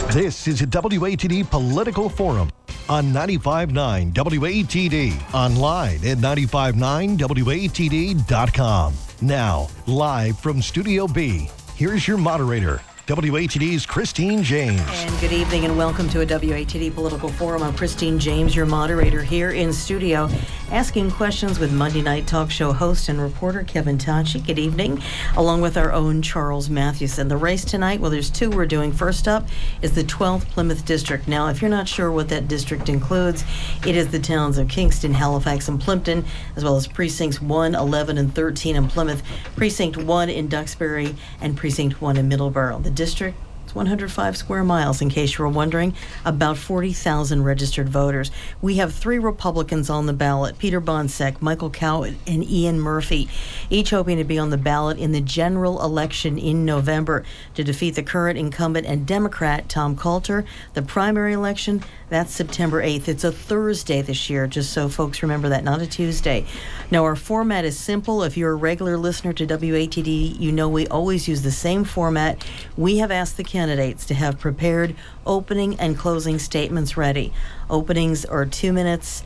This is a WATD Political Forum on 95.9 WATD. Online at 959WATD.com. Now, live from Studio B, here's your moderator, WATD's Christine James. And good evening and welcome to a WATD Political Forum. I'm Christine James, your moderator here in studio, asking questions with Monday Night Talk Show host and reporter Kevin Tachi. Good evening, along with our own Charles Mathewson. The race tonight, well, there's two we're doing. First up is the 12th Plymouth District. Now, if you're not sure what that district includes, it is the towns of Kingston, Halifax, and Plympton, as well as precincts 1, 11, and 13 in Plymouth, precinct 1 in Duxbury, and precinct 1 in Middleborough. The district, it's 105 square miles, in case you were wondering, about 40,000 registered voters. We have three Republicans on the ballot, Peter Bonsack, Michael Cowett, and Ian Murphy, each hoping to be on the ballot in the general election in November to defeat the current incumbent and Democrat Tom Coulter. The primary election, that's September 8th. It's a Thursday this year, just so folks remember that, not a Tuesday. Now, our format is simple. If you're a regular listener to WATD, you know we always use the same format. We have asked the candidates to have prepared opening and closing statements ready. Openings are 2 minutes,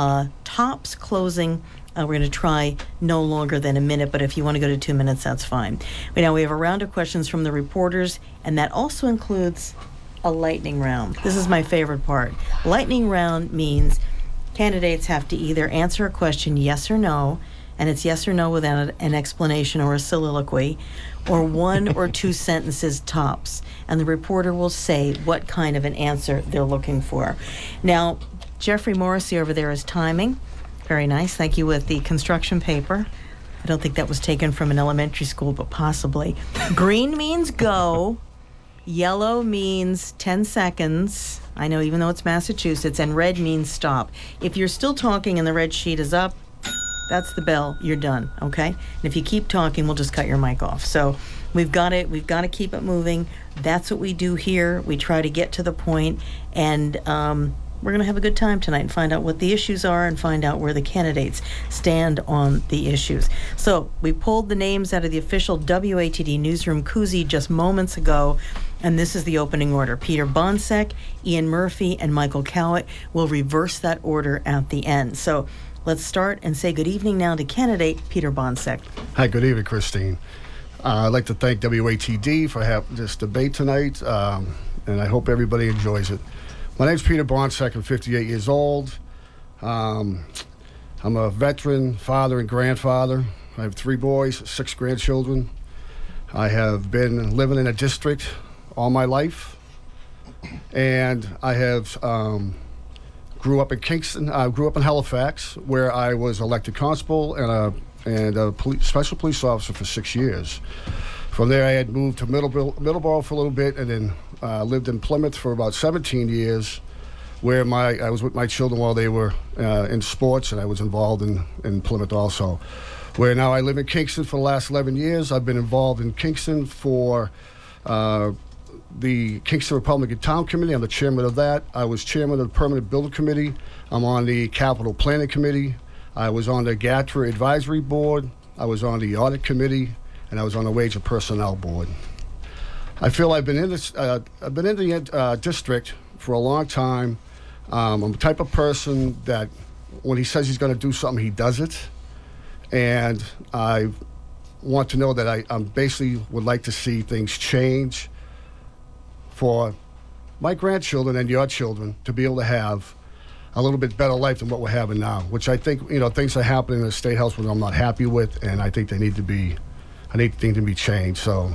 tops closing. We're going to try no longer than a minute, but if you want to go to 2 minutes, that's fine. Now, we have a round of questions from the reporters, and that also includes a lightning round. This is my favorite part. Lightning round means candidates have to either answer a question yes or no, and it's yes or no without an explanation or a soliloquy, or one or two sentences tops, and the reporter will say what kind of an answer they're looking for. Now, Jeffrey Morrissey over there is timing. Very nice. Thank you, with the construction paper. I don't think that was taken from an elementary school, but possibly. Green means go. Yellow means 10 seconds. I know, even though it's Massachusetts. And red means stop. If you're still talking and the red sheet is up, that's the bell. You're done, okay? And if you keep talking, we'll just cut your mic off. So we've got to keep it moving. That's what we do here. We try to get to the point, and we're going to have a good time tonight and find out what the issues are and find out where the candidates stand on the issues. So we pulled the names out of the official WATD newsroom koozie just moments ago, and this is the opening order. Peter Bonsack, Ian Murphy, and Michael Cowett. Will reverse that order at the end. So let's start and say good evening now to candidate Peter Bonsack. Hi, good evening, Christine. I'd like to thank WATD for having this debate tonight, and I hope everybody enjoys it. My name's Peter Bonsack. I'm 58 years old. I'm a veteran father and grandfather. I have 3 boys, 6 grandchildren. I have been living in a district all my life, and I have grew up in Kingston. I grew up in Halifax, where I was elected constable and a special police officer for 6 years. From there, I had moved to Middleborough for a little bit, and then lived in Plymouth for about 17 years, where I was with my children while they were in sports, and I was involved in Plymouth also. Where now I live in Kingston for the last 11 years. I've been involved in Kingston for the Kingston Republican Town Committee. I'm the chairman of that. I was chairman of the Permanent Building Committee. I'm on the Capital Planning Committee. I was on the GATRA Advisory Board. I was on the Audit Committee, and I was on the Wage and Personnel Board. I feel I've been in this. I've been in the district for a long time. I'm the type of person that when he says he's going to do something, he does it. And I want to know that I basically would like to see things change for my grandchildren and your children to be able to have a little bit better life than what we're having now, which I think, things are happening in the State House which I'm not happy with, and I think things to be changed. So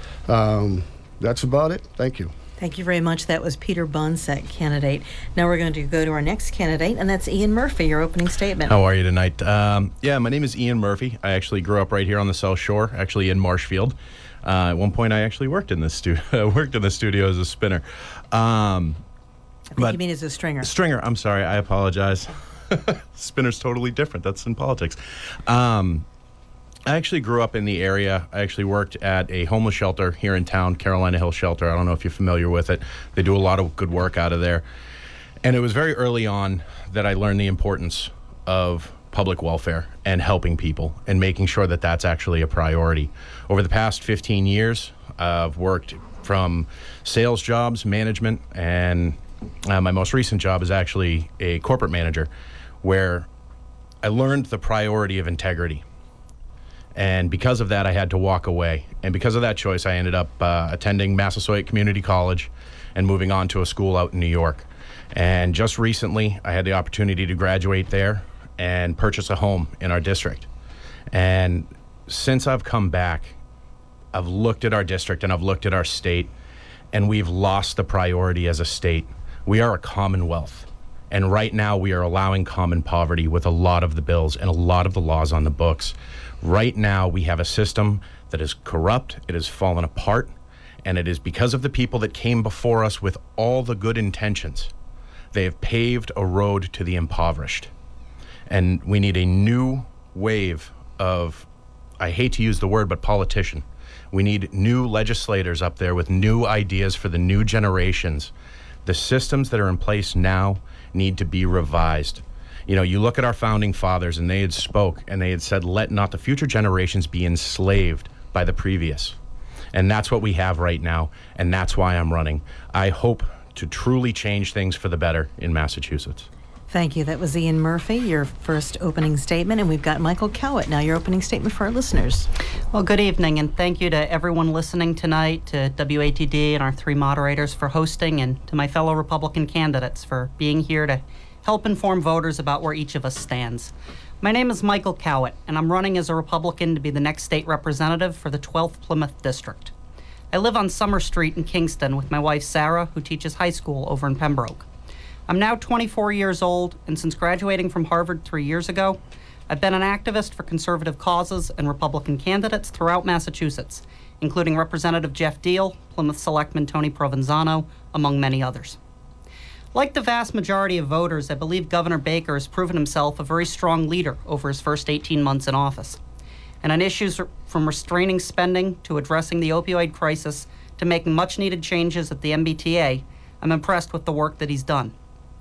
that's about it. Thank you. Thank you very much. That was Peter Bonsack, candidate. Now we're going to go to our next candidate, and that's Ian Murphy, your opening statement. How are you tonight? My name is Ian Murphy. I actually grew up right here on the South Shore, actually in Marshfield. At one point, I actually worked in the studio as a spinner. I think you mean as a stringer. Stringer. I'm sorry. I apologize. Spinner's totally different. That's in politics. I actually grew up in the area. I actually worked at a homeless shelter here in town, Carolina Hill Shelter. I don't know if you're familiar with it. They do a lot of good work out of there. And it was very early on that I learned the importance of public welfare and helping people and making sure that that's actually a priority. Over the past 15 years, I've worked from sales jobs, management, and my most recent job is actually a corporate manager, where I learned the priority of integrity. And because of that, I had to walk away. And because of that choice, I ended up attending Massasoit Community College and moving on to a school out in New York. And just recently, I had the opportunity to graduate there and purchase a home in our district. And since I've come back, I've looked at our district and I've looked at our state, and we've lost the priority as a state. We are a commonwealth. And right now we are allowing common poverty with a lot of the bills and a lot of the laws on the books. Right now we have a system that is corrupt, it has fallen apart, and it is because of the people that came before us with all the good intentions. They have paved a road to the impoverished. And we need a new wave of, I hate to use the word, but politician. We need new legislators up there with new ideas for the new generations. The systems that are in place now need to be revised. You know, you look at our founding fathers, and they had spoke and they had said, let not the future generations be enslaved by the previous. And that's what we have right now, and that's why I'm running. I hope to truly change things for the better in Massachusetts. Thank you. That was Ian Murphy, your first opening statement, and we've got Michael Cowett now, your opening statement for our listeners. Well, good evening, and thank you to everyone listening tonight, to WATD and our three moderators for hosting, and to my fellow Republican candidates for being here to help inform voters about where each of us stands. My name is Michael Cowett, and I'm running as a Republican to be the next state representative for the 12th Plymouth District. I live on Summer Street in Kingston with my wife Sarah, who teaches high school over in Pembroke. I'm now 24 years old, and since graduating from Harvard 3 years ago, I've been an activist for conservative causes and Republican candidates throughout Massachusetts, including Representative Jeff Deal, Plymouth Selectman Tony Provenzano, among many others. Like the vast majority of voters, I believe Governor Baker has proven himself a very strong leader over his first 18 months in office. And on issues from restraining spending to addressing the opioid crisis to making much-needed changes at the MBTA, I'm impressed with the work that he's done.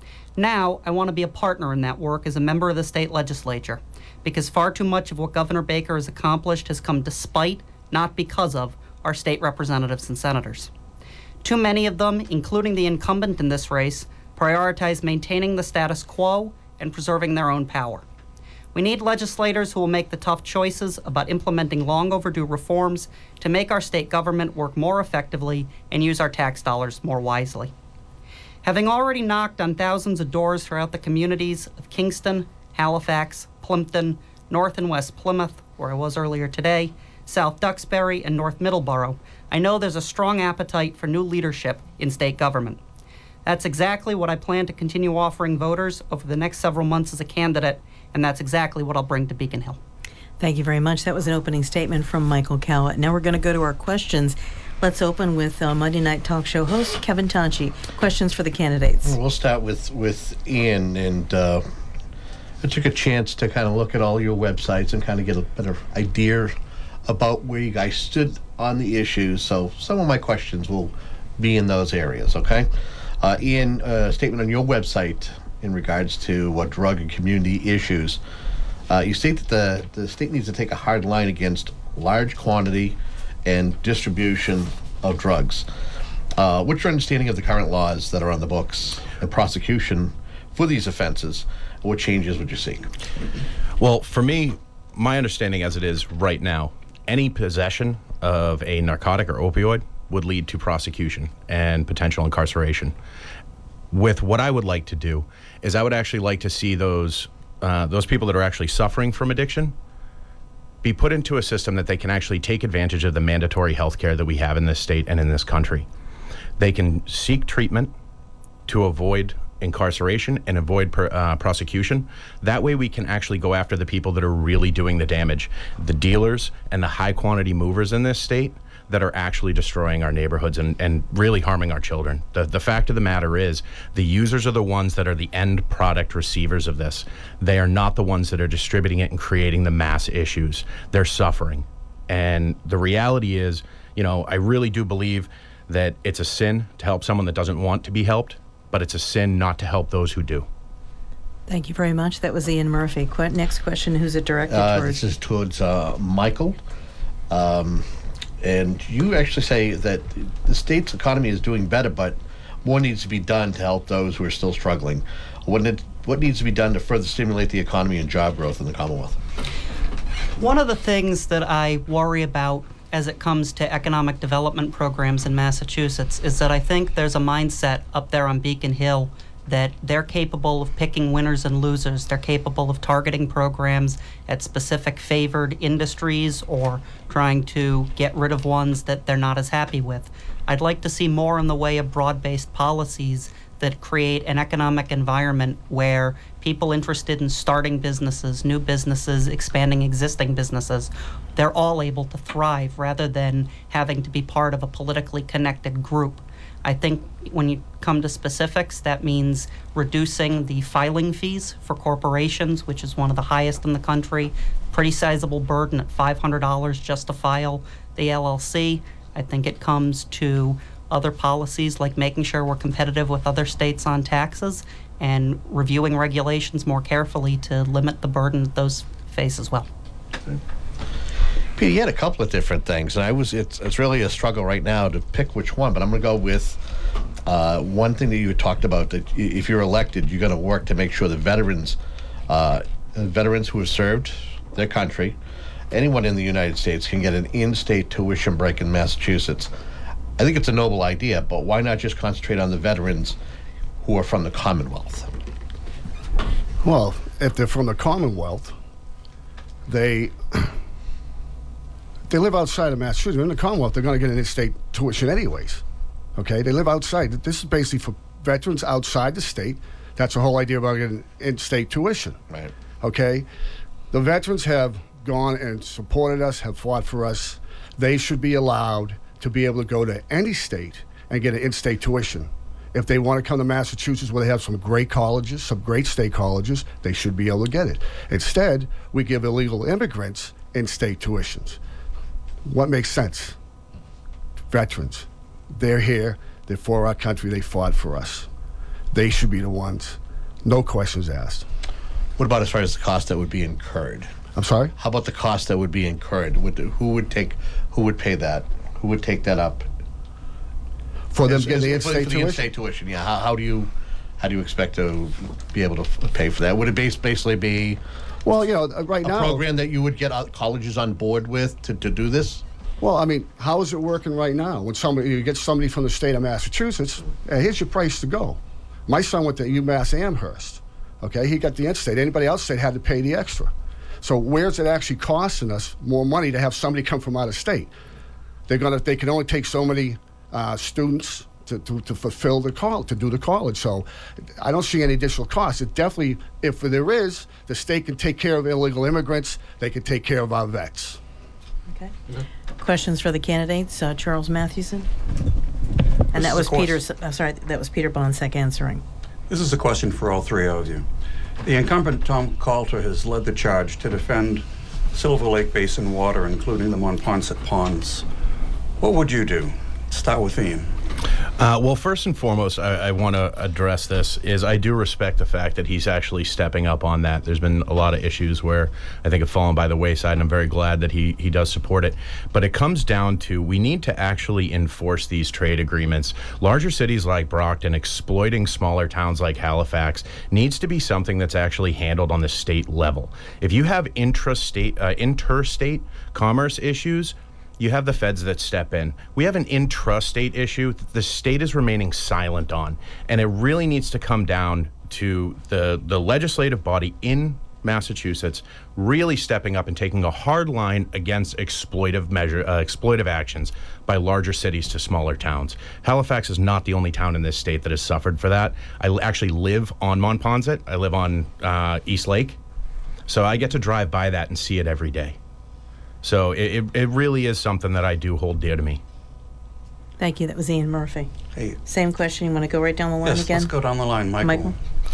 Now, I want to be a partner in that work as a member of the state legislature, because far too much of what Governor Baker has accomplished has come despite, not because of, our state representatives and senators. Too many of them, including the incumbent in this race, prioritize maintaining the status quo and preserving their own power. We need legislators who will make the tough choices about implementing long overdue reforms to make our state government work more effectively and use our tax dollars more wisely. Having already knocked on thousands of doors throughout the communities of Kingston, Halifax, Plimpton, North and West Plymouth, where I was earlier today, South Duxbury, and North Middleborough, I know there's a strong appetite for new leadership in state government. That's exactly what I plan to continue offering voters over the next several months as a candidate, and that's exactly what I'll bring to Beacon Hill. Thank you very much. That was an opening statement from Michael Cowett. Now we're going to go to our questions. Let's open with Monday Night Talk Show host Kevin Tonchi. Questions for the candidates. We'll start with Ian, and I took a chance to kind of look at all your websites and kind of get a better idea about where you guys stood on the issues. So some of my questions will be in those areas, okay? Ian, a statement on your website in regards to what drug and community issues. You state that the state needs to take a hard line against large quantity and distribution of drugs. What's your understanding of the current laws that are on the books and prosecution for these offenses? What changes would you seek? Well, for me, my understanding as it is right now, any possession of a narcotic or opioid would lead to prosecution and potential incarceration. With what I would like to do is I would actually like to see those people that are actually suffering from addiction be put into a system that they can actually take advantage of the mandatory health care that we have in this state and in this country. They can seek treatment to avoid incarceration and avoid prosecution. That way we can actually go after the people that are really doing the damage, the dealers and the high quantity movers in this state that are actually destroying our neighborhoods and really harming our children. The fact of the matter is the users are the ones that are the end product receivers of this. They are not the ones that are distributing it and creating the mass issues. They're suffering. And the reality is, you know, I really do believe that it's a sin to help someone that doesn't want to be helped, but it's a sin not to help those who do. Thank you very much. That was Ian Murphy. Next question, who's it directed towards? This is towards Michael. And you actually say that the state's economy is doing better, but more needs to be done to help those who are still struggling. What needs to be done to further stimulate the economy and job growth in the Commonwealth? One of the things that I worry about as it comes to economic development programs in Massachusetts is that I think there's a mindset up there on Beacon Hill that they're capable of picking winners and losers. They're capable of targeting programs at specific favored industries or trying to get rid of ones that they're not as happy with. I'd like to see more in the way of broad-based policies that create an economic environment where people interested in starting businesses, new businesses, expanding existing businesses, they're all able to thrive rather than having to be part of a politically connected group. I think when you come to specifics, that means reducing the filing fees for corporations, which is one of the highest in the country. Pretty sizable burden at $500 just to file the LLC. I think it comes to other policies like making sure we're competitive with other states on taxes and reviewing regulations more carefully to limit the burden that those face as well. Peter, you had a couple of different things, and it's really a struggle right now to pick which one, but I'm going to go with one thing that you talked about, that if you're elected, you're going to work to make sure the veterans who have served their country, anyone in the United States, can get an in-state tuition break in Massachusetts. I think it's a noble idea, but why not just concentrate on the veterans who are from the Commonwealth? Well, if they're from the Commonwealth, they live outside of Massachusetts. In the Commonwealth, they're going to get an in-state tuition anyways. Okay? They live outside. This is basically for veterans outside the state. That's the whole idea about getting in-state tuition. Right. Okay? The veterans have gone and supported us, have fought for us. They should be allowed to be able to go to any state and get an in-state tuition. If they want to come to Massachusetts where they have some great colleges, some great state colleges, they should be able to get it. Instead, we give illegal immigrants in-state tuitions. What makes sense? Veterans. They're here. They're for our country. They fought for us. They should be the ones. No questions asked. What about as far as the cost that would be incurred? I'm sorry? How about the cost that would be incurred? Who would pay that? Who would take that up? For them getting the in-state for tuition? the in-state tuition, yeah. How do you expect to be able to pay for that? Would it basically be Well, right a now... program that you would get colleges on board with to do this? Well, I mean, how is it working right now? When you get somebody from the state of Massachusetts, here's your price to go. My son went to UMass Amherst. Okay, he got the in-state. Anybody else state had to pay the extra. So where's it actually costing us more money to have somebody come from out of state? They can only take so many students to fulfill the call, to do the college. So I don't see any additional costs. It definitely, if there is, the state can take care of illegal immigrants. They can take care of our vets. Okay. Questions for the candidates? Charles Mathewson? And that was Peter Bonsek answering. This is a question for all three of you. The incumbent Tom Coulter has led the charge to defend Silver Lake Basin water, including the Monpont ponds. What would you do? Start with Ian. Well, first and foremost, I want to address this is I do respect the fact that he's actually stepping up on that. There's been a lot of issues where I think have fallen by the wayside, and I'm very glad that he does support it. But it comes down to we need to actually enforce these trade agreements. Larger cities like Brockton exploiting smaller towns like Halifax needs to be something that's actually handled on the state level. If you have interstate commerce issues, you have the feds that step in. We have an intrastate issue that the state is remaining silent on, and it really needs to come down to the legislative body in Massachusetts really stepping up and taking a hard line against exploitive actions by larger cities to smaller towns. Halifax is not the only town in this state that has suffered for that. I actually live on Monpont. I live on East Lake, so I get to drive by that and see it every day. So it really is something that I do hold dear to me. Thank you. That was Ian Murphy. Hey. Same question. You want to go right down the line Yes, again? let's go down the line. Michael.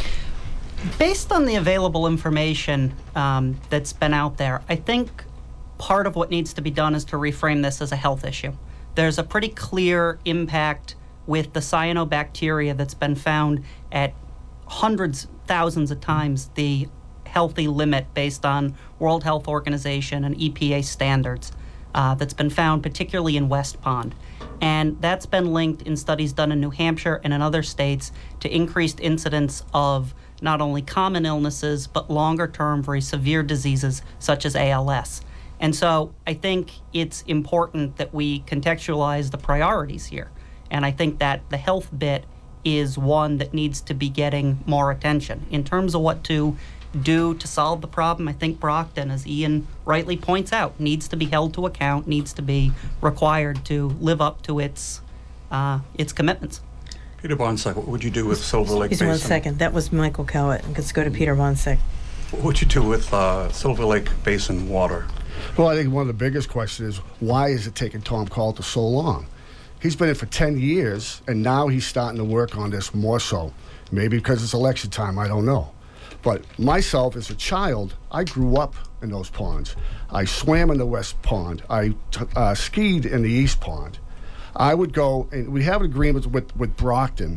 Based on the available information that's been out there, I think part of what needs to be done is to reframe this as a health issue. There's a pretty clear impact with the cyanobacteria that's been found at hundreds, thousands of times the healthy limit based on World Health Organization and EPA standards. that's been found particularly in West Pond. And that's been linked in studies done in New Hampshire and in other states to increased incidence of not only common illnesses, but longer-term, very severe diseases such as ALS. And so I think it's important that we contextualize the priorities here. And I think that the health bit is one that needs to be getting more attention. In terms of what to do to solve the problem, I think Brockton, as Ian rightly points out, needs to be held to account, needs to be required to live up to its commitments. Peter Bonsack, what would you do with Silver Lake Basin? Excuse me 1 second. That was Michael Cowett. Let's go to Peter Bonsack. What would you do with Silver Lake Basin water? Well, I think one of the biggest questions is, why is it taking Tom Coulter so long? He's been in for 10 years, and now he's starting to work on this more so. Maybe because it's election time, I don't know. But myself, as a child, I grew up in those ponds. I swam in the West Pond. I skied in the East Pond. I would go, and we have an agreement with Brockton.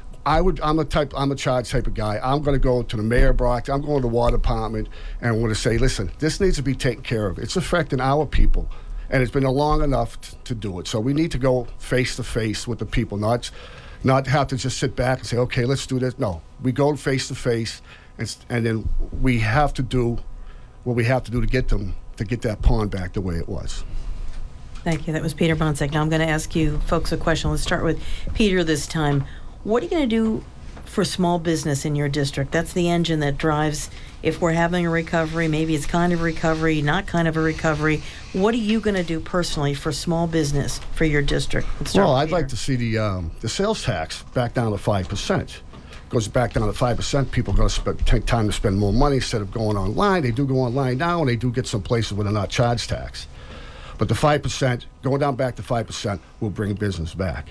I'm a charge type of guy. I'm going to go to the mayor of Brockton. I'm going to the water department, and I'm going to say, listen, this needs to be taken care of. It's affecting our people, and it's been long enough to do it. So we need to go face to face with the people, not have to just sit back and say, okay, let's do this. No, we go face to face. And then we have to do what we have to do to get that pond back the way it was. Thank you. That was Peter Bonsack. Now I'm going to ask you folks a question. Let's start with Peter this time. What are you going to do for small business in your district? That's the engine that drives, if we're having a recovery, maybe it's kind of a recovery, not kind of a recovery. What are you going to do personally for small business for your district? Well, I'd like to see the sales tax back down to 5%. Goes back down to 5%, people are going to take time to spend more money instead of going online. They do go online now, and they do get some places where they're not charged tax. But the 5%, going down back to 5%, will bring business back.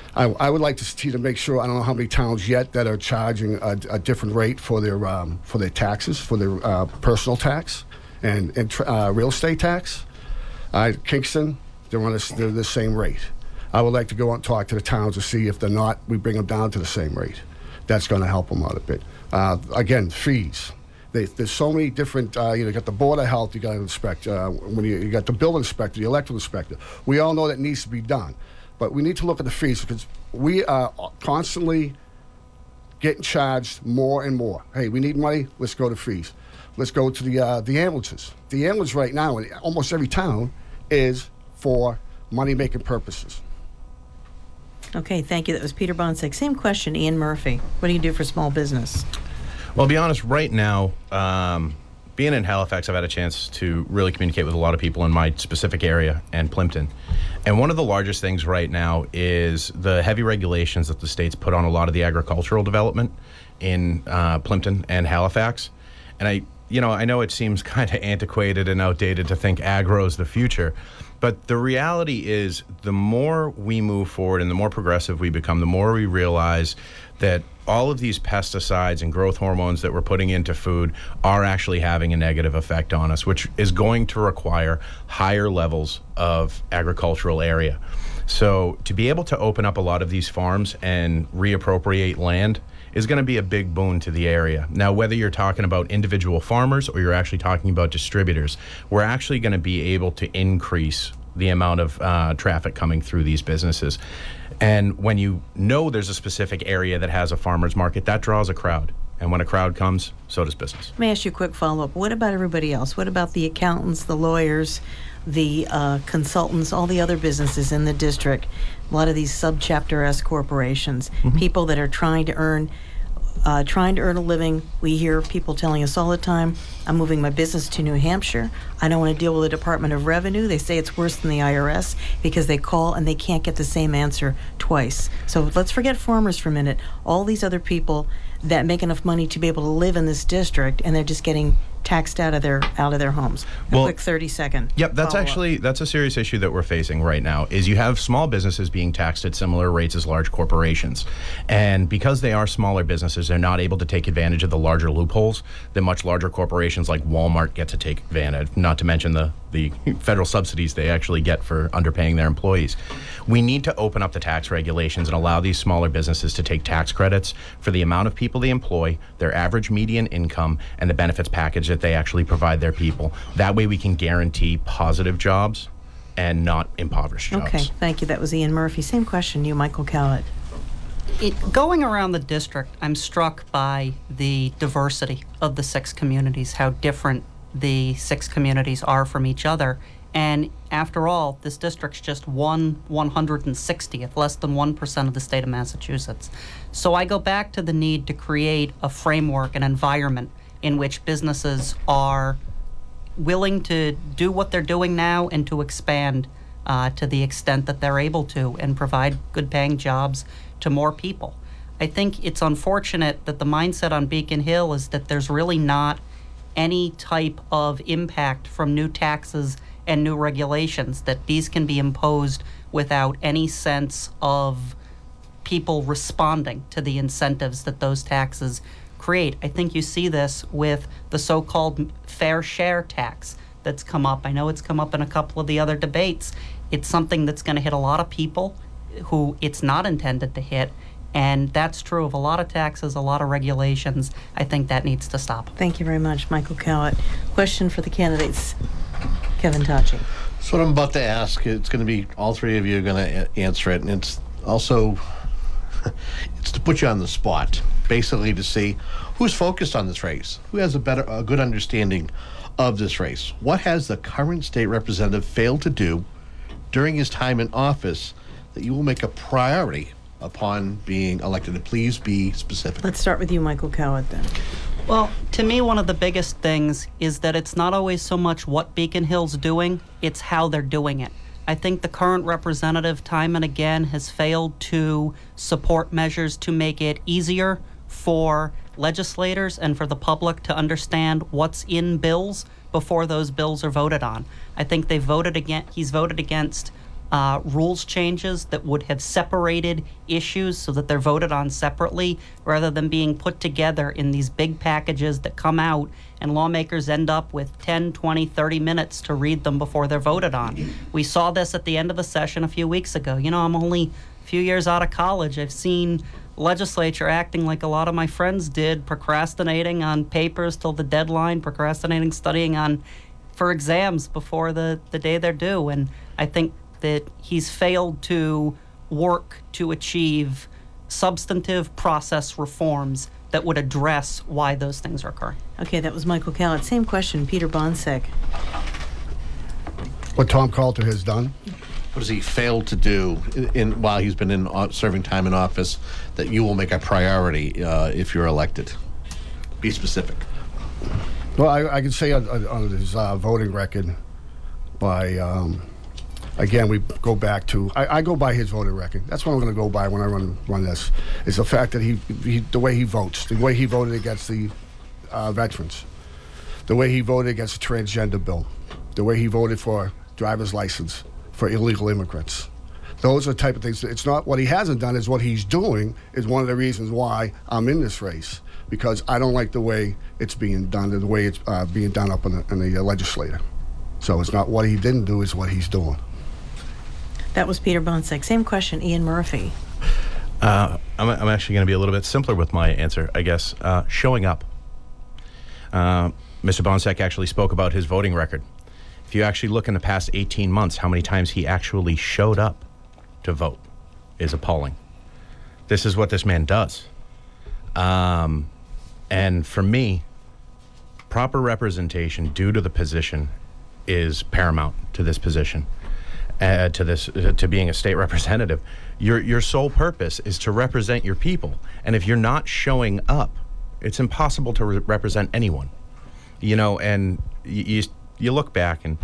I would like to see to make sure, I don't know how many towns yet that are charging a different rate for their taxes, for their personal tax and real estate tax. Kingston, they're the same rate. I would like to go out and talk to the towns to see if they're not, we bring them down to the same rate. That's going to help them out a bit. Again, fees. There's so many different, you got the Board of Health, you got to inspect. When you got the building inspector, the electrical inspector. We all know that needs to be done. But we need to look at the fees because we are constantly getting charged more and more. Hey, we need money, let's go to fees. Let's go to the ambulances. The ambulance right now in almost every town is for money-making purposes. Okay, thank you. That was Peter Bonsack. Same question, Ian Murphy. What do you do for small business? Well, to be honest, right now, being in Halifax, I've had a chance to really communicate with a lot of people in my specific area and Plimpton. And one of the largest things right now is the heavy regulations that the state's put on a lot of the agricultural development in Plimpton and Halifax. And I know it seems kind of antiquated and outdated to think agro is the future, but the reality is the more we move forward and the more progressive we become, the more we realize that all of these pesticides and growth hormones that we're putting into food are actually having a negative effect on us, which is going to require higher levels of agricultural area. So to be able to open up a lot of these farms and reappropriate land is going to be a big boon to the area. Now, whether you're talking about individual farmers or you're actually talking about distributors, we're actually going to be able to increase the amount of traffic coming through these businesses. And when you know there's a specific area that has a farmer's market, that draws a crowd. And when a crowd comes, so does business. Let me ask you a quick follow-up. What about everybody else? What about the accountants, the lawyers, the consultants, all the other businesses in the district? A lot of these subchapter S corporations, people that are trying to earn a living. We hear people telling us all the time, I'm moving my business to New Hampshire. I don't want to deal with the Department of Revenue. They say it's worse than the IRS because they call and they can't get the same answer twice. So let's forget farmers for a minute. All these other people that make enough money to be able to live in this district, and they're just getting taxed out of their homes. A quick 30-second. Yep, that's a serious issue that we're facing right now. Is you have small businesses being taxed at similar rates as large corporations, and because they are smaller businesses, they're not able to take advantage of the larger loopholes that much larger corporations like Walmart get to take advantage. Not to mention the federal subsidies they actually get for underpaying their employees. We need to open up the tax regulations and allow these smaller businesses to take tax credits for the amount of people they employ, their average median income, and the benefits package that they actually provide their people. That way we can guarantee positive jobs and not impoverished jobs. Okay, thank you. That was Ian Murphy. Same question, you, Michael Cowett. Going around the district, I'm struck by the diversity of the 6 communities, how different the 6 communities are from each other. And after all, this district's just 160th, less than 1% of the state of Massachusetts. So I go back to the need to create a framework, an environment in which businesses are willing to do what they're doing now and to expand to the extent that they're able to and provide good-paying jobs to more people. I think it's unfortunate that the mindset on Beacon Hill is that there's really not any type of impact from new taxes and new regulations, that these can be imposed without any sense of people responding to the incentives that those taxes create. I think you see this with the so-called fair share tax that's come up. I know it's come up in a couple of the other debates. It's something that's going to hit a lot of people who it's not intended to hit, and that's true of a lot of taxes, a lot of regulations. I think that needs to stop. Thank you very much, Michael Cowett. Question for the candidates, Kevin Tachi. So what I'm about to ask, it's going to be all 3 of you are going to answer it, and it's also it's to put you on the spot, basically to see who's focused on this race, who has a good understanding of this race. What has the current state representative failed to do during his time in office that you will make a priority upon being elected? And please be specific. Let's start with you, Michael Cowett, then. Well, to me, one of the biggest things is that it's not always so much what Beacon Hill's doing, it's how they're doing it. I think the current representative, time and again, has failed to support measures to make it easier for legislators and for the public to understand what's in bills before those bills are voted on. I think he's voted against rules changes that would have separated issues so that they're voted on separately rather than being put together in these big packages that come out and lawmakers end up with 10, 20, 30 minutes to read them before they're voted on. We saw this at the end of the session a few weeks ago. You know, I'm only a few years out of college. I've seen legislature acting like a lot of my friends did, procrastinating on papers till the deadline, procrastinating studying for exams before the day they're due. And I think that he's failed to work to achieve substantive process reforms that would address why those things are occurring. Okay, that was Michael Cowett. Same question, Peter Bonsek. What Tom Coulter has done. What has he failed to do while he's been serving time in office that you will make a priority if you're elected? Be specific. Well, I can say on his voting record by... Again, we go back to, I go by his voting record. That's what I'm going to go by when I run this, is the fact that the way he votes, the way he voted against the veterans, the way he voted against the transgender bill, the way he voted for driver's license for illegal immigrants. Those are the type of things. It's not what he hasn't done, is what he's doing is one of the reasons why I'm in this race, because I don't like the way it's being done, the way it's being done up in the legislature. So it's not what he didn't do, it's what he's doing. That was Peter Bonsek. Same question, Ian Murphy. I'm actually going to be a little bit simpler with my answer, I guess. Showing up. Mr. Bonsek actually spoke about his voting record. If you actually look in the past 18 months, how many times he actually showed up to vote is appalling. This is what this man does. And for me, proper representation due to the position is paramount to this position. To being a state representative, your sole purpose is to represent your people, and if you're not showing up, it's impossible to represent anyone. You know, and you look back, and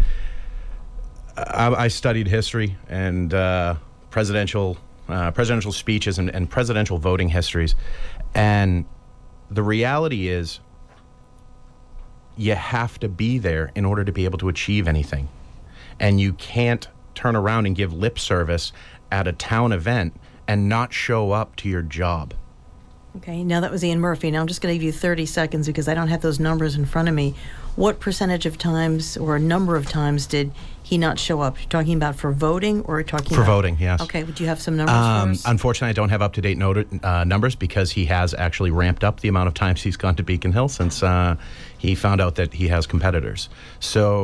I studied history and presidential speeches and presidential voting histories, and the reality is, you have to be there in order to be able to achieve anything, and you can't turn around and give lip service at a town event and not show up to your job. Okay, now that was Ian Murphy. Now I'm just going to give you 30 seconds because I don't have those numbers in front of me. What percentage of times or a number of times did he not show up? You're talking about for voting or talking for about... voting, yes. Okay, would you have some numbers for us? Unfortunately, I don't have up-to-date numbers because he has actually ramped up the amount of times he's gone to Beacon Hill since he found out that he has competitors. So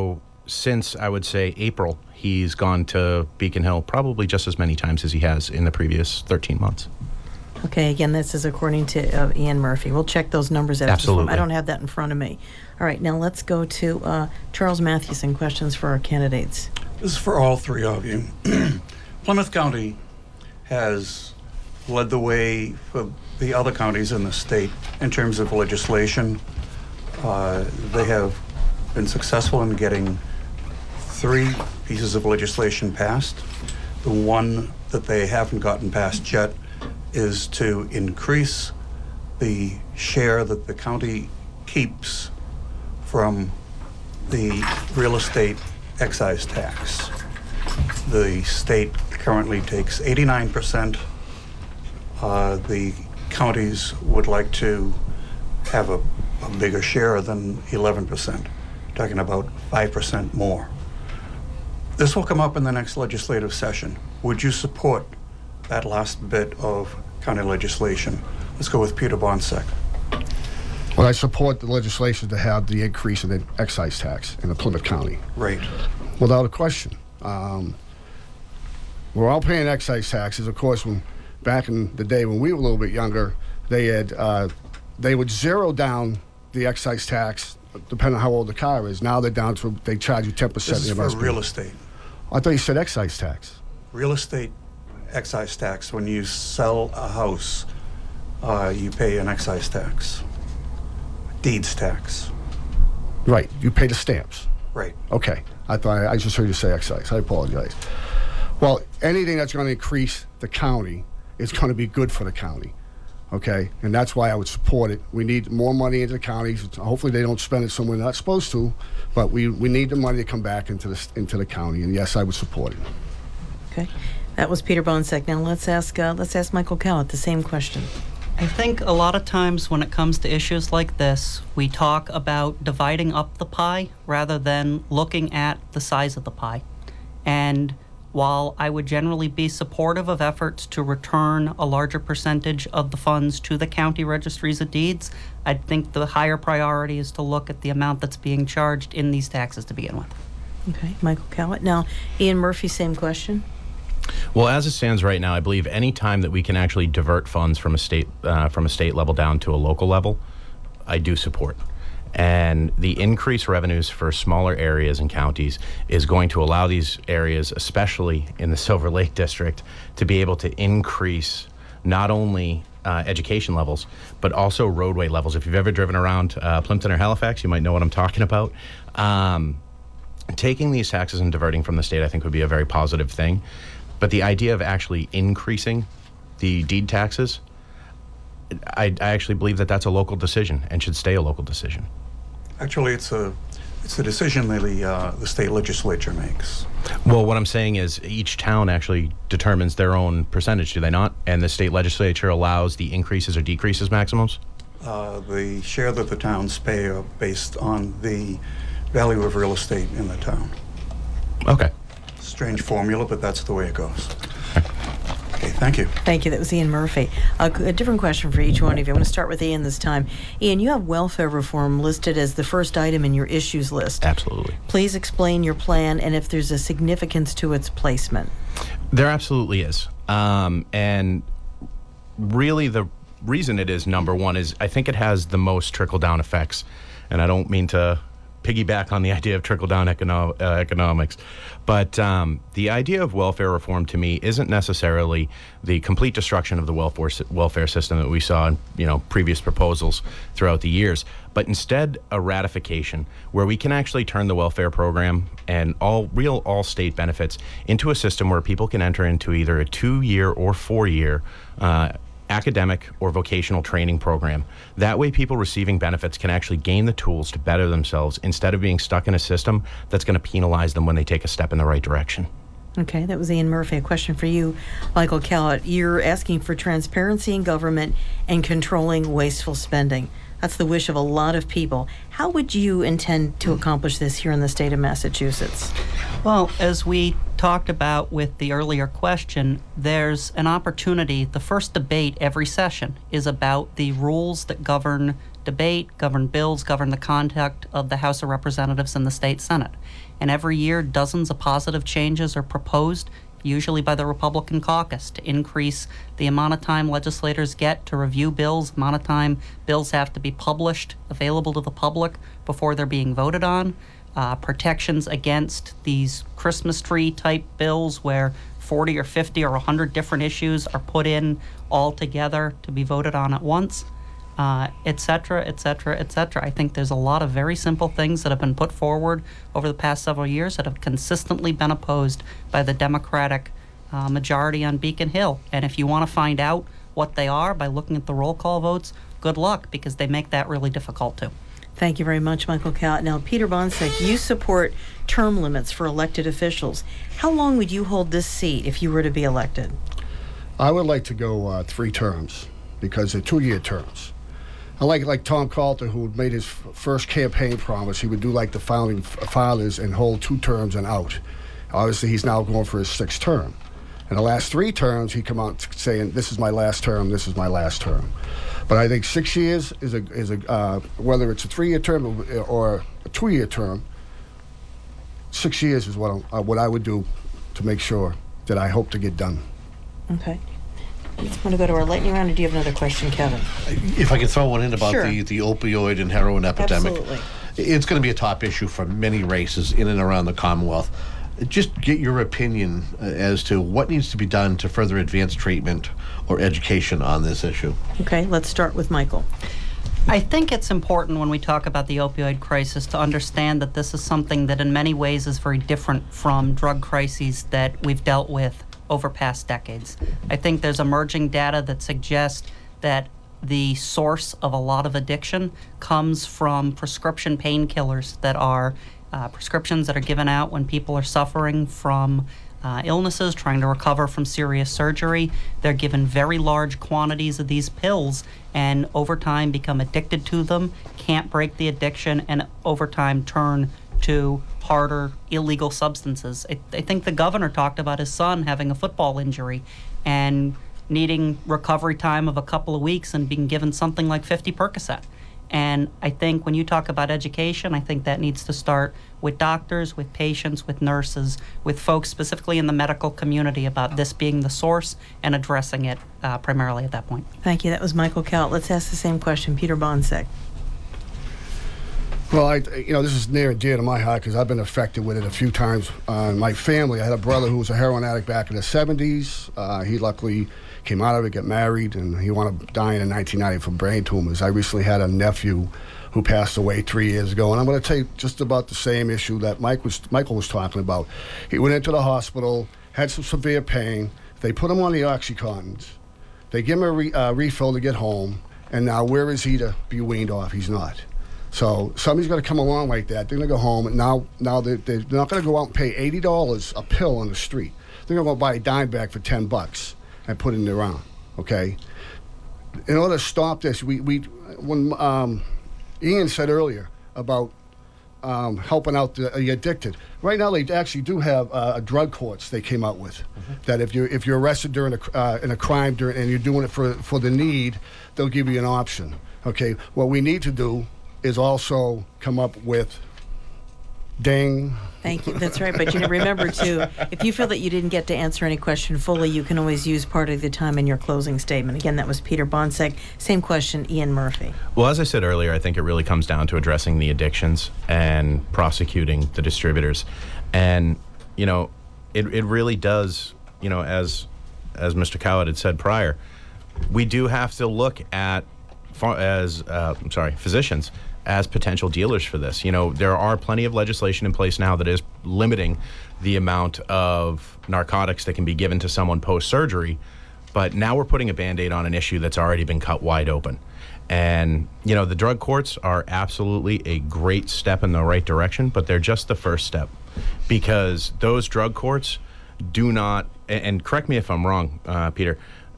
since, I would say, April, he's gone to Beacon Hill probably just as many times as he has in the previous 13 months. Okay, again, this is according to Ian Murphy. We'll check those numbers after this one. Absolutely. I don't have that in front of me. All right, now let's go to Charles Mathewson, questions for our candidates. This is for all three of you. Plymouth County has led the way for the other counties in the state in terms of legislation. They have been successful in getting 3 pieces of legislation passed. The one that they haven't gotten passed yet is to increase the share that the county keeps from the real estate excise tax. The state currently takes 89%. The counties would like to have a bigger share than 11%, talking about 5% more. This will come up in the next legislative session. Would you support that last bit of county legislation? Let's go with Peter Bonsek. Well, I support the legislation to have the increase in the excise tax in the Plymouth County. Right. Without a question. We're all paying excise taxes. Of course, when back in the day when we were a little bit younger, they would zero down the excise tax depending on how old the car is. Now they're down to, they charge you 10%. This is for real estate. I thought you said excise tax. Real estate excise tax. When you sell a house, you pay an excise tax. Deeds tax. Right. You pay the stamps. Right. Okay. I just heard you say excise. I apologize. Well, anything that's going to increase the county is going to be good for the county. Okay? And that's why I would support it. We need more money into the counties. Hopefully they don't spend it somewhere they're not supposed to, but we need the money to come back into the county. And yes, I would support it. Okay. That was Peter Bonsek. Now let's ask Michael Cowett the same question. I think a lot of times when it comes to issues like this, we talk about dividing up the pie rather than looking at the size of the pie. And while I would generally be supportive of efforts to return a larger percentage of the funds to the county registries of deeds, I think the higher priority is to look at the amount that's being charged in these taxes to begin with. Okay, Michael Cowett. Now, Ian Murphy, same question. Well, as it stands right now, I believe any time that we can actually divert funds from a state level down to a local level, I do support. And the increased revenues for smaller areas and counties is going to allow these areas, especially in the Silver Lake District, to be able to increase not only education levels, but also roadway levels. If you've ever driven around Plimpton or Halifax, you might know what I'm talking about. Taking these taxes and diverting from the state, I think, would be a very positive thing. But the idea of actually increasing the deed taxes, I actually believe that that's a local decision and should stay a local decision. Actually, it's a decision that the state legislature makes. Well, what I'm saying is each town actually determines their own percentage, do they not? And the state legislature allows the increases or decreases maximums? The share that the towns pay are based on the value of real estate in the town. Okay. Strange formula, but that's the way it goes. Okay, thank you. Thank you. That was Ian Murphy. A different question for each one of you. I'm going to start with Ian this time. Ian, you have welfare reform listed as the first item in your issues list. Absolutely. Please explain your plan and if there's a significance to its placement. There absolutely is. And really the reason it is number one is I think it has the most trickle-down effects. And I don't mean to piggyback on the idea of trickle-down economics. But the idea of welfare reform to me isn't necessarily the complete destruction of the welfare system that we saw in previous proposals throughout the years, but instead a ratification where we can actually turn the welfare program and all state benefits into a system where people can enter into either a 2-year or 4-year academic or vocational training program. That way people receiving benefits can actually gain the tools to better themselves instead of being stuck in a system that's going to penalize them when they take a step in the right direction. Okay, that was Ian Murphy. A question for you, Michael Cowett. You're asking for transparency in government and controlling wasteful spending. That's the wish of a lot of people. How would you intend to accomplish this here in the state of Massachusetts? Well, as we talked about with the earlier question, there's an opportunity. The first debate every session is about the rules that govern debate, govern bills, govern the conduct of the House of Representatives and the state Senate. And every year, dozens of positive changes are proposed, usually by the Republican caucus, to increase the amount of time legislators get to review bills, the amount of time bills have to be published, available to the public before they're being voted on, protections against these Christmas tree type bills where 40 or 50 or 100 different issues are put in all together to be voted on at once, et cetera, et cetera, et cetera. I think there's a lot of very simple things that have been put forward over the past several years that have consistently been opposed by the Democratic majority on Beacon Hill. And if you want to find out what they are by looking at the roll call votes, good luck, because they make that really difficult too. Thank you very much, Michael Cowett. Now, Peter Bonsack, you support term limits for elected officials. How long would you hold this seat if you were to be elected? I would like to go 3 terms because they're 2-year terms. I like Tom Coulter, who made his first campaign promise. He would do like the founding fathers and hold 2 terms and out. Obviously, he's now going for his 6th term. In the last 3 terms, he come out saying, "This is my last term. This is my last term." But I think 6 years is a whether it's a 3-year term or a 2-year term. 6 years is what I would do to make sure that I hope to get done. Okay. I just want to go to our lightning round, or do you have another question, Kevin? If I could throw one in about Sure. the opioid and heroin epidemic. Absolutely. It's going to be a top issue for many races in and around the Commonwealth. Just get your opinion as to what needs to be done to further advance treatment or education on this issue. Okay, let's start with Michael. I think it's important when we talk about the opioid crisis to understand that this is something that in many ways is very different from drug crises that we've dealt with over past decades. I think there's emerging data that suggests that the source of a lot of addiction comes from prescription painkillers that are prescriptions that are given out when people are suffering from illnesses, trying to recover from serious surgery. They're given very large quantities of these pills and over time become addicted to them, can't break the addiction, and over time turn to harder illegal substances. I think the governor talked about his son having a football injury and needing recovery time of a couple of weeks and being given something like 50 Percocet. And I think when you talk about education, I think that needs to start with doctors, with patients, with nurses, with folks specifically in the medical community about this being the source and addressing it primarily at that point. Thank you. That was Michael Cowett. Let's ask the same question. Peter Bonsack. Well, this is near and dear to my heart because I've been affected with it a few times. My family, I had a brother who was a heroin addict back in the 70s. He luckily came out of it, got married, and he wound up dying in 1990 from brain tumors. I recently had a nephew who passed away 3 years ago, and I'm going to tell you just about the same issue that Michael was talking about. He went into the hospital, had some severe pain. They put him on the OxyContins. They give him a refill to get home, and now where is he to be weaned off? He's not. So somebody's got to come along like that. They're going to go home, and now they're not going to go out and pay $80 a pill on the street. They're going to go buy a dime bag for $10 and put it in their arm, okay? In order to stop this, when Ian said earlier about helping out the addicted, right now they actually do have drug courts they came out with, that if you're arrested during in a crime and you're doing it for the need, they'll give you an option, okay? What we need to do is also come up with ding. Thank you. That's right. But remember, too, if you feel that you didn't get to answer any question fully, you can always use part of the time in your closing statement. Again, that was Peter Bonsack. Same question, Ian Murphy. Well, as I said earlier, I think it really comes down to addressing the addictions and prosecuting the distributors. And, it really does, as Mr. Cowett had said prior, we do have to look at physicians as potential dealers for this. There are plenty of legislation in place now that is limiting the amount of narcotics that can be given to someone post-surgery, but now we're putting a Band-Aid on an issue that's already been cut wide open. And, the drug courts are absolutely a great step in the right direction, but they're just the first step, because those drug courts do not, and correct me if I'm wrong, Peter,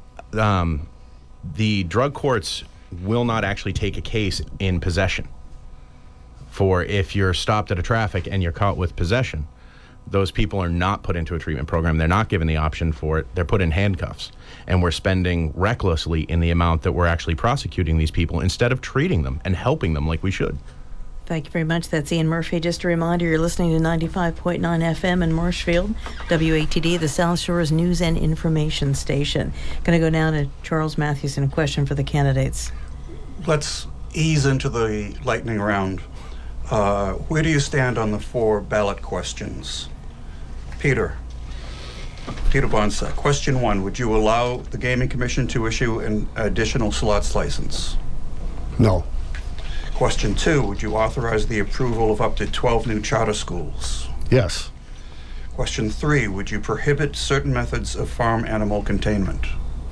the drug courts will not actually take a case in possession for if you're stopped at a traffic and you're caught with possession. those people are not put into a treatment program. They're not given the option for it. They're put in handcuffs. And we're spending recklessly in the amount that we're actually prosecuting these people instead of treating them and helping them like we should. Thank you very much. That's Ian Murphy. Just a reminder, you're listening to 95.9 FM in Marshfield, WATD, the South Shore's news and information station. Going to go now to Charles Mathewson, a question for the candidates. Let's ease into the lightning round. Where do you stand on the 4 ballot questions? Peter Bonsack. Question 1, would you allow the Gaming Commission to issue an additional slots license? No. Question 2, would you authorize the approval of up to 12 new charter schools? Yes. Question 3, would you prohibit certain methods of farm animal containment?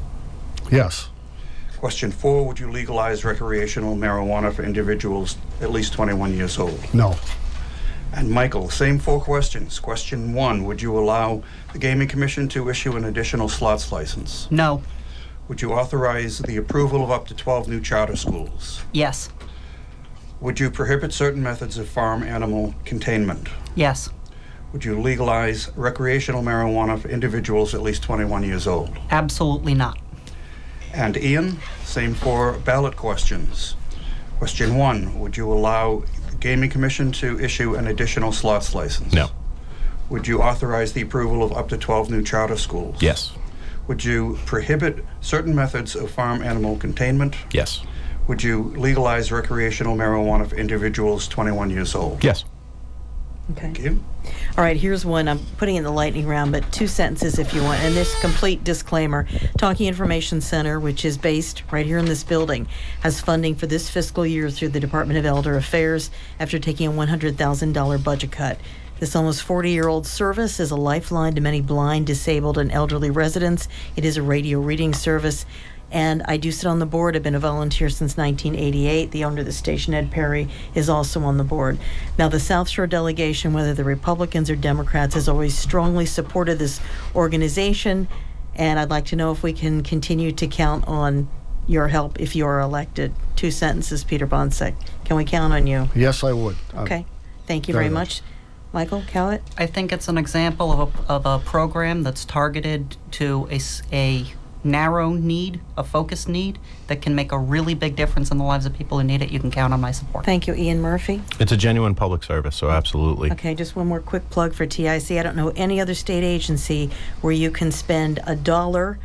Yes. Question 4, would you legalize recreational marijuana for individuals at least 21 years old? No. And Michael, same 4 questions. Question 1, would you allow the Gaming Commission to issue an additional slots license? No. Would you authorize the approval of up to 12 new charter schools? Yes. Would you prohibit certain methods of farm animal containment? Yes. Would you legalize recreational marijuana for individuals at least 21 years old? Absolutely not. And Ian, same 4 ballot questions. Question 1, would you allow the Gaming Commission to issue an additional slots license? No. Would you authorize the approval of up to 12 new charter schools? Yes. Would you prohibit certain methods of farm animal containment? Yes. Would you legalize recreational marijuana for individuals 21 years old? Yes. Okay. Thank you. All right, here's one. I'm putting in the lightning round, but 2 sentences if you want. And this complete disclaimer. Talkie Information Center, which is based right here in this building, has funding for this fiscal year through the Department of Elder Affairs after taking a $100,000 budget cut. This almost 40-year-old service is a lifeline to many blind, disabled, and elderly residents. It is a radio reading service. And I do sit on the board. I've been a volunteer since 1988. The owner of the station, Ed Perry, is also on the board. Now, the South Shore delegation, whether the Republicans or Democrats, has always strongly supported this organization. And I'd like to know if we can continue to count on your help if you are elected. 2 sentences, Peter Bonsack. Can we count on you? Yes, I would. Okay. Thank you very much. Michael Cowett? I think it's an example of a program that's targeted to a narrow need, a focused need that can make a really big difference in the lives of people who need it. You can count on my support. Thank you. Ian Murphy? It's a genuine public service, so absolutely. Okay, just one more quick plug for TIC. I don't know any other state agency where you can spend $1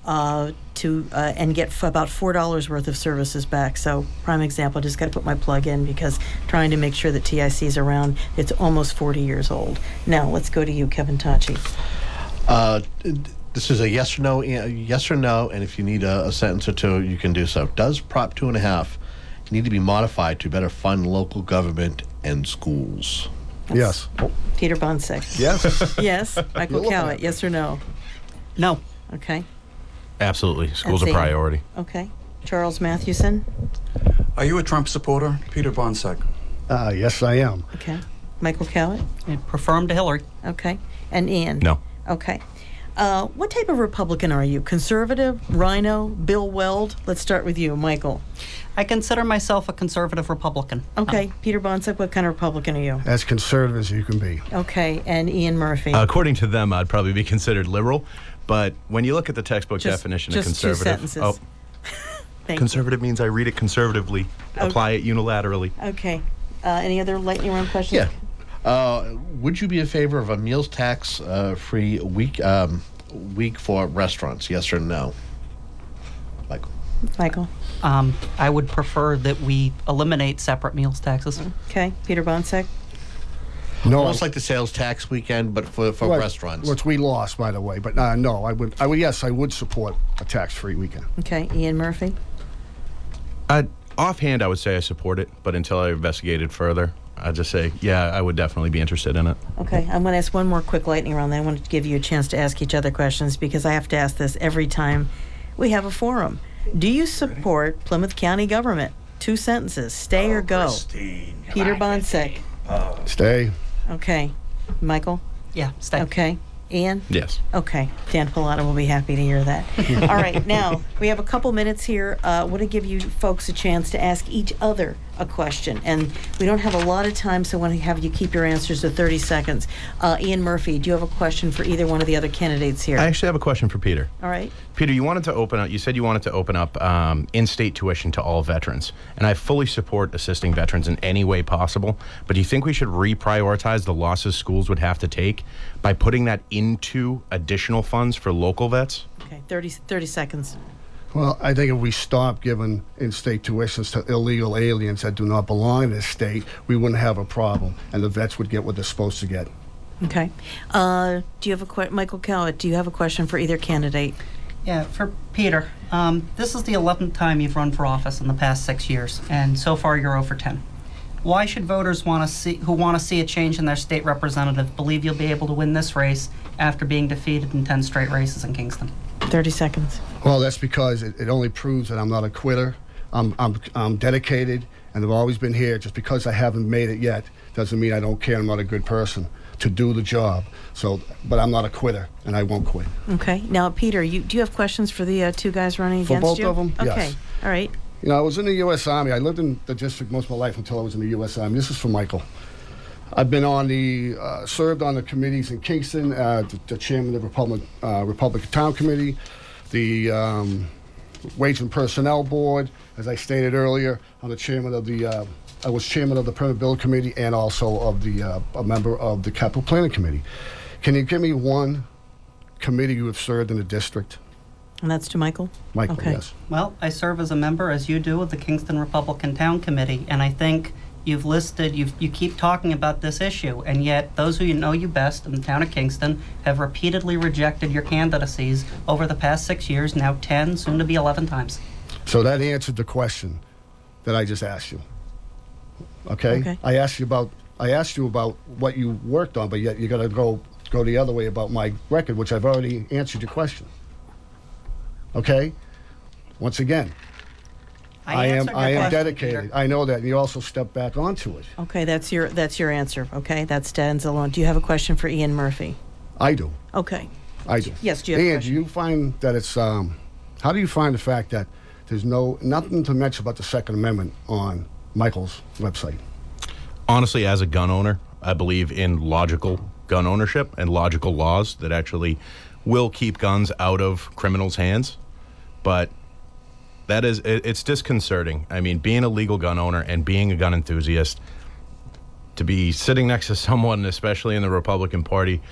and get about $4 worth of services back. So, prime example, just got to put my plug in because trying to make sure that TIC is around. It's almost 40 years old. Now, let's go to you, Kevin Tachi. This is a yes or no, and if you need a sentence or two, you can do so. Does Prop 2.5 need to be modified to better fund local government and schools? Yes. Peter Bonsack. Yes. Yes. Michael Cowett, yes or no? No. Okay. Absolutely. School's That's a priority. Okay. Charles Mathewson? Are you a Trump supporter? Peter Bonsack. Yes, I am. Okay. Michael Cowett? I prefer him to Hillary. Okay. And Ian? No. Okay. What type of Republican are you? Conservative? Rhino? Bill Weld? Let's start with you, Michael. I consider myself a conservative Republican. Okay. Peter Bonsack, what kind of Republican are you? As conservative as you can be. Okay. And Ian Murphy? According to them, I'd probably be considered liberal. But when you look at the textbook Just definition of 2 conservative, sentences. Thank conservative means I read it conservatively, apply it unilaterally. you. Okay. Any other lightning round questions? Yeah. Would you be in favor of a meals tax free week for restaurants? Yes or no? Michael? I would prefer that we eliminate separate meals taxes. Okay. Peter Bonsack? No. Almost like the sales tax weekend, but for Right, restaurants. Which we lost, by the way. But no, I would. Yes, I would support a tax-free weekend. Okay. Ian Murphy? Offhand, I would say I support it, but until I investigated further, I'd just say, yeah, I would definitely be interested in it. Okay, I'm going to ask one more quick lightning round, then I want to give you a chance to ask each other questions because I have to ask this every time we have a forum. Do you support Plymouth County government? 2 sentences. Stay or go? Christine. Peter Bonsack. Stay. Okay. Michael? Yeah, stay. Okay. Ian? Yes. Okay. Dan Pilata will be happy to hear that. All right. Now, we have a couple minutes here. I want to give you folks a chance to ask each other a question, and we don't have a lot of time, so I want to have you keep your answers to 30 seconds. Ian Murphy, do you have a question for either one of the other candidates here? I actually have a question for Peter. All right. Peter, you said you wanted to open up in-state tuition to all veterans, and I fully support assisting veterans in any way possible, but do you think we should reprioritize the losses schools would have to take by putting that into additional funds for local vets? Okay, 30 seconds. Well, I think if we stop giving in-state tuitions to illegal aliens that do not belong in this state, we wouldn't have a problem, and the vets would get what they're supposed to get. Okay. Do you have Michael Cowett, do you have a question for either candidate? Yeah, for Peter. This is the 11th time you've run for office in the past 6 years, and so far you're 0 for 10. Why should voters who want to see a change in their state representative believe you'll be able to win this race after being defeated in 10 straight races in Kingston? 30 seconds. Well, that's because it only proves that I'm not a quitter. I'm dedicated, and I've always been here. Just because I haven't made it yet doesn't mean I don't care. I'm not a good person to do the job. But I'm not a quitter, and I won't quit. Okay. Now, Peter, do you have questions for the two guys running For against both you? of them? Okay. Yes. All right. You know, I was in the U.S. Army. I lived in the district most of my life until I was in the U.S. Army. This is for Michael. I've been served on the committees in Kingston, the chairman of the Republican Town Committee, the Wage and Personnel Board. As I stated earlier, I'm the chairman of I was chairman of the Permit Bill Committee and also of a member of the Capital Planning Committee. Can you give me one committee you have served in the district? And that's to Michael? Michael, okay. Yes. Well, I serve as a member, as you do, of the Kingston Republican Town Committee, and I think you've listed, you keep talking about this issue, and yet those who know you best in the town of Kingston have repeatedly rejected your candidacies over the past 6 years, now 10, soon to be 11 times. So that answered the question that I just asked you. Okay? I asked you about what you worked on, but yet you got to go the other way about my record, which I've already answered your question. Okay? Once again, I am dedicated. Peter. I know that. And you also step back onto it. Okay, that's your answer. Okay, that stands alone. Do you have a question for Ian Murphy? I do. Okay. I do. Yes, do you have a Ian, question? do you find that it's how do you find the fact that there's nothing to mention about the Second Amendment on Michael's website? Honestly, as a gun owner, I believe in logical gun ownership and logical laws that actually will keep guns out of criminals' hands. But it's disconcerting. I mean, being a legal gun owner and being a gun enthusiast, to be sitting next to someone, especially in the Republican Party,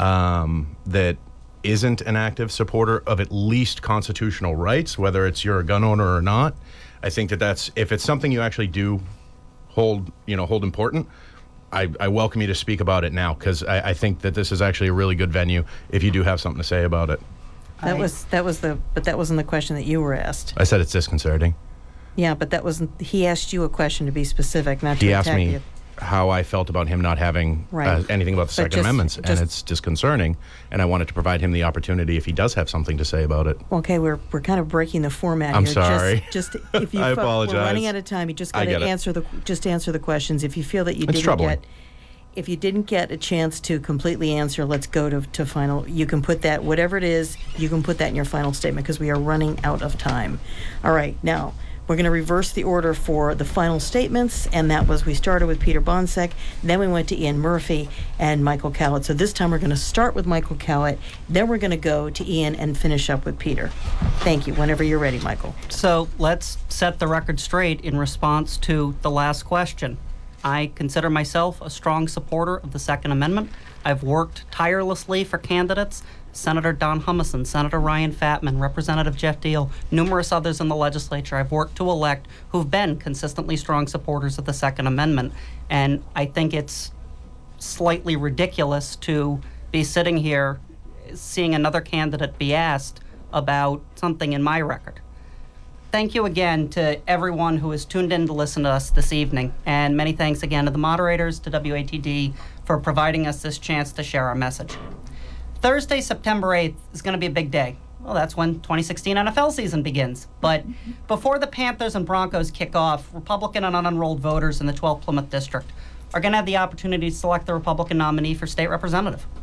that isn't an active supporter of at least constitutional rights, whether it's you're a gun owner or not, I think that's if it's something you actually do hold important, I welcome you to speak about it now, because I think that this is actually a really good venue if you do have something to say about it. That wasn't the question that you were asked. I said it's disconcerting. Yeah, but that wasn't. He asked you a question to be specific, not to He attack asked me you. how I felt about him not having anything about the Second Amendment, and it's disconcerting. And I wanted to provide him the opportunity if he does have something to say about it. Okay, we're kind of breaking the format I'm here. sorry. Just if you I apologize. We're running out of time. You just got to answer the questions. If you feel that you It's didn't troubling. get. If you didn't get a chance to completely answer, let's go to final. You can put that, whatever it is, you can put that in your final statement because we are running out of time. All right, now we're going to reverse the order for the final statements, and that was we started with Peter Bonsack, then we went to Ian Murphy and Michael Cowett. So this time we're going to start with Michael Cowett, then we're going to go to Ian and finish up with Peter. Thank you. Whenever you're ready, Michael. So let's set the record straight in response to the last question. I consider myself a strong supporter of the Second Amendment. I've worked tirelessly for candidates, Senator Don Humison, Senator Ryan Fatman, Representative Jeff Deal, numerous others in the legislature I've worked to elect who've been consistently strong supporters of the Second Amendment. And I think it's slightly ridiculous to be sitting here seeing another candidate be asked about something in my record. Thank you again to everyone who has tuned in to listen to us this evening, and many thanks again to the moderators, to WATD, for providing us this chance to share our message. Thursday, September 8th is going to be a big day. Well, that's when 2016 NFL season begins. But before the Panthers and Broncos kick off, Republican and unenrolled voters in the 12th Plymouth District are going to have the opportunity to select the Republican nominee for state representative.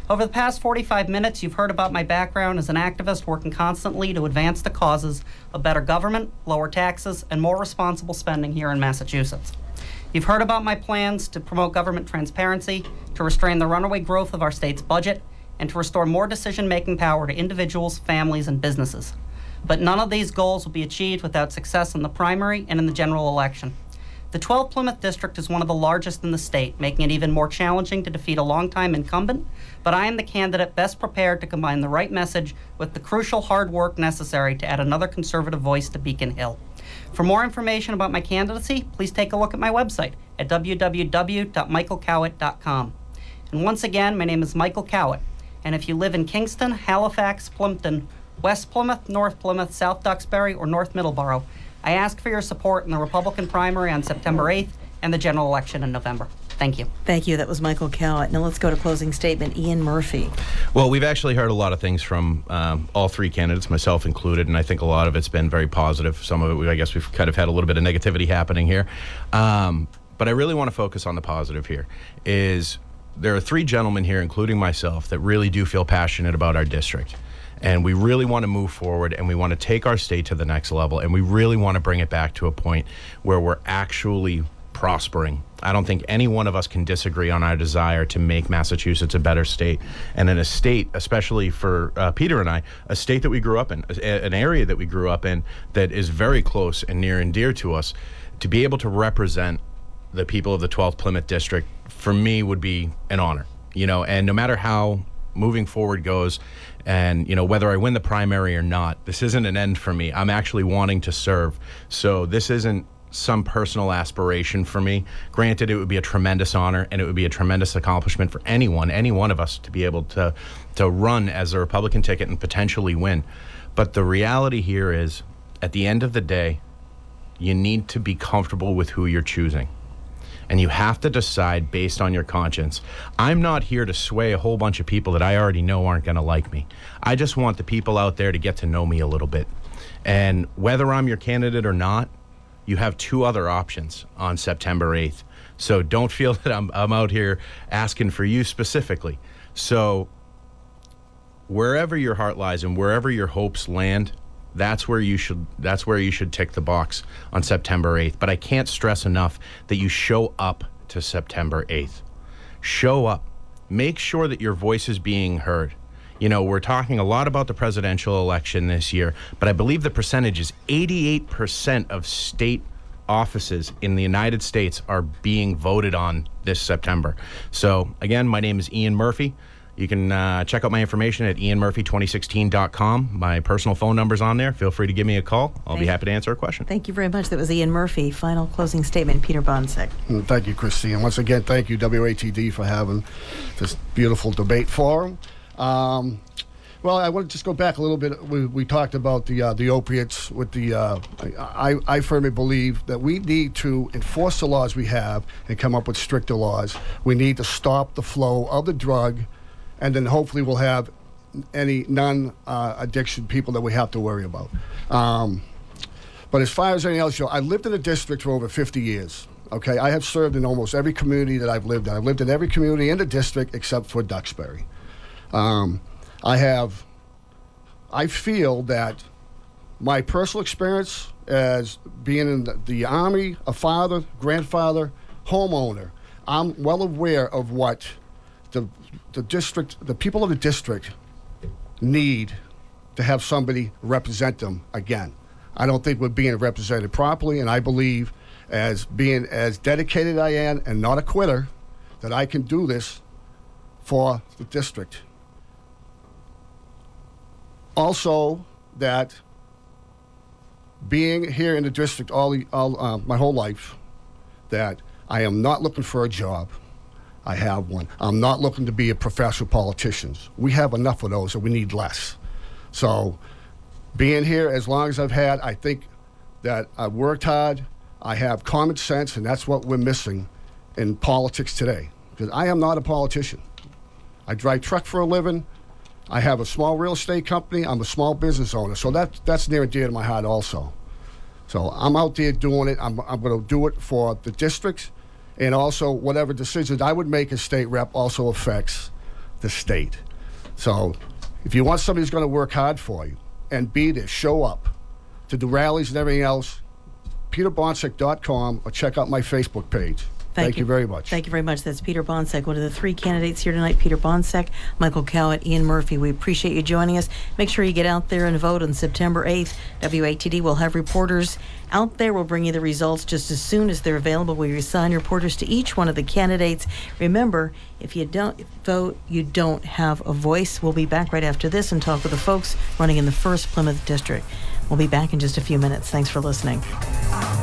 Over the past 45 minutes, you've heard about my background as an activist working constantly to advance the causes of better government, lower taxes, and more responsible spending here in Massachusetts. You've heard about my plans to promote government transparency, to restrain the runaway growth of our state's budget, and to restore more decision-making power to individuals, families, and businesses. But none of these goals will be achieved without success in the primary and in the general election. The 12th Plymouth District is one of the largest in the state, making it even more challenging to defeat a longtime incumbent, but I am the candidate best prepared to combine the right message with the crucial hard work necessary to add another conservative voice to Beacon Hill. For more information about my candidacy, please take a look at my website at www.michaelcowett.com. And once again, my name is Michael Cowett, and if you live in Kingston, Halifax, Plimpton, West Plymouth, North Plymouth, South Duxbury, or North Middleborough, I ask for your support in the Republican primary on September 8th and the general election in November. Thank you. Thank you. That was Michael Cowett. Now let's go to closing statement. Ian Murphy. Well, we've actually heard a lot of things from all three candidates, myself included, and I think a lot of it's been very positive. Some of it, I guess we've kind of had a little bit of negativity happening here. But I really want to focus on the positive here. There are three gentlemen here, including myself, that really do feel passionate about our district. And we really want to move forward, and we want to take our state to the next level, and we really want to bring it back to a point where we're actually prospering. I don't think any one of us can disagree on our desire to make Massachusetts a better state. And in a state, especially for Peter and I, a state that we grew up in, an area that we grew up in that is very close and near and dear to us, to be able to represent the people of the 12th Plymouth District, for me, would be an honor. And no matter how moving forward goes, and whether I win the primary or not, this isn't an end for me. I'm actually wanting to serve. So this isn't some personal aspiration for me. Granted, it would be a tremendous honor, and it would be a tremendous accomplishment for any one of us to be able to run as a Republican ticket and potentially win. But the reality here is, at the end of the day, you need to be comfortable with who you're choosing. And you have to decide based on your conscience. I'm not here to sway a whole bunch of people that I already know aren't going to like me. I just want the people out there to get to know me a little bit. And whether I'm your candidate or not, you have two other options on September 8th. So don't feel that I'm out here asking for you specifically. So wherever your heart lies and wherever your hopes land, that's where you should tick the box on September 8th. But I can't stress enough that you show up to September 8th. Show up. Make sure that your voice is being heard. We're talking a lot about the presidential election this year, but I believe the percentage is 88% of state offices in the United States are being voted on this September. So again, my name is Ian Murphy. You can check out my information at ianmurphy2016.com. My personal phone number's on there. Feel free to give me a call. I'll be happy to answer a question. Thank you very much. That was Ian Murphy. Final closing statement, Peter Bonsick. Thank you, Christine. Once again, thank you, WATD, for having this beautiful debate forum. Well, I want to just go back a little bit. We talked about the opiates with the. I firmly believe that we need to enforce the laws we have and come up with stricter laws. We need to stop the flow of the drug, and then hopefully we'll have any non-addiction people that we have to worry about. But as far as anything else, I lived in the district for over 50 years. Okay, I have served in almost every community that I've lived in. I've lived in every community in the district except for Duxbury. I feel that my personal experience as being in the Army, a father, grandfather, homeowner, I'm well aware of what the district, the people of the district need to have somebody represent them again. I don't think we're being represented properly, and I believe, as being as dedicated I am and not a quitter, that I can do this for the district. Also, that being here in the district my whole life, that I am not looking for a job. I have one. I'm not looking to be a professional politician. We have enough of those, and we need less. So being here as long as I've had, I think that I've worked hard. I have common sense, and that's what we're missing in politics today. Because I am not a politician. I drive truck for a living. I have a small real estate company. I'm a small business owner. So that's near and dear to my heart also. So I'm out there doing it. I'm going to do it for the districts. And also, whatever decisions I would make as state rep also affects the state. So if you want somebody who's going to work hard for you and be there, show up to do rallies and everything else, peterbonsek.com, or check out my Facebook page. Thank you very much. Thank you very much. That's Peter Bonsek, one of the three candidates here tonight. Peter Bonsek, Michael Cowett, Ian Murphy. We appreciate you joining us. Make sure you get out there and vote on September 8th. WATD will have reporters out there. We'll bring you the results just as soon as they're available. We assign reporters to each one of the candidates. Remember, if you don't vote, you don't have a voice. We'll be back right after this and talk with the folks running in the 1st Plymouth District. We'll be back in just a few minutes. Thanks for listening.